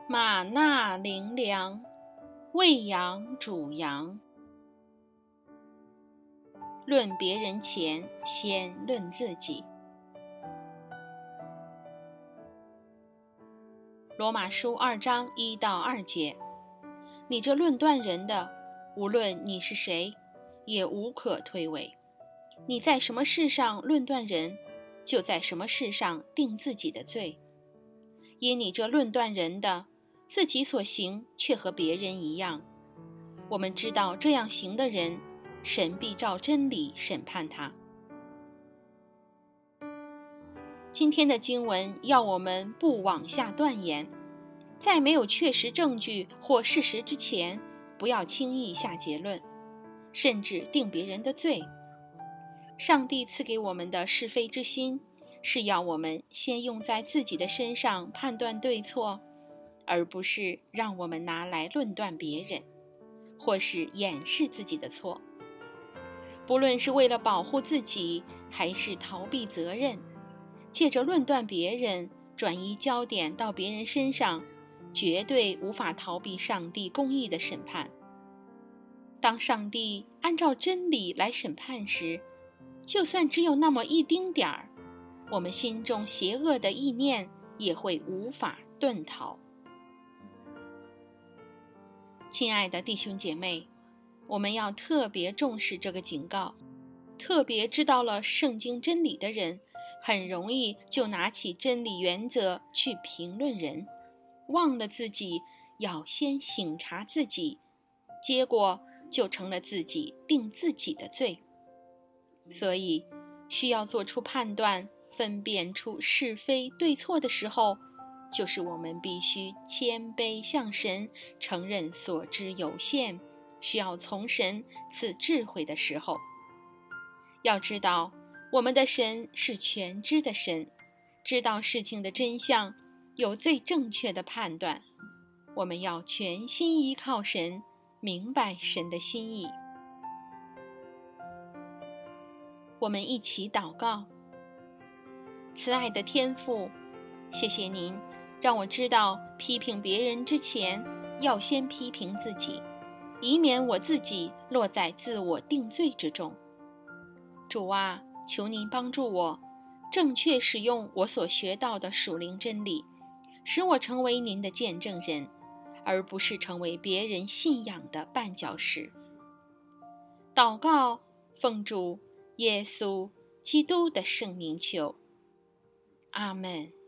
马纳灵粮，喂养主羊。论别人前，先论自己。罗马书2章1到2节，你这论断人的，无论你是谁，也无可推诿。你在什么事上论断人，就在什么事上定自己的罪。因你这论断人的，自己所行却和别人一样。我们知道这样行的人，神必照真理审判他。今天的经文要我们不往下断言，在没有确实证据或事实之前，不要轻易下结论，甚至定别人的罪。上帝赐给我们的是非之心，是要我们先用在自己的身上判断对错，而不是让我们拿来论断别人，或是掩饰自己的错。不论是为了保护自己，还是逃避责任，借着论断别人，转移焦点到别人身上，绝对无法逃避上帝公义的审判。当上帝按照真理来审判时，就算只有那么一丁点儿，我们心中邪恶的意念也会无法遁逃。亲爱的弟兄姐妹，我们要特别重视这个警告。特别知道了圣经真理的人，很容易就拿起真理原则去评论人，忘了自己要先省察自己，结果就成了自己定自己的罪。所以需要做出判断，分辨出是非对错的时候，就是我们必须谦卑向神，承认所知有限，需要从神赐智慧的时候。要知道，我们的神是全知的神，知道事情的真相，有最正确的判断。我们要全心依靠神，明白神的心意。我们一起祷告。慈爱的天父，谢谢您让我知道批评别人之前，要先批评自己，以免我自己落在自我定罪之中。主啊，求您帮助我，正确使用我所学到的属灵真理，使我成为您的见证人，而不是成为别人信仰的绊脚石。祷告，奉主耶稣基督的圣名求，阿们。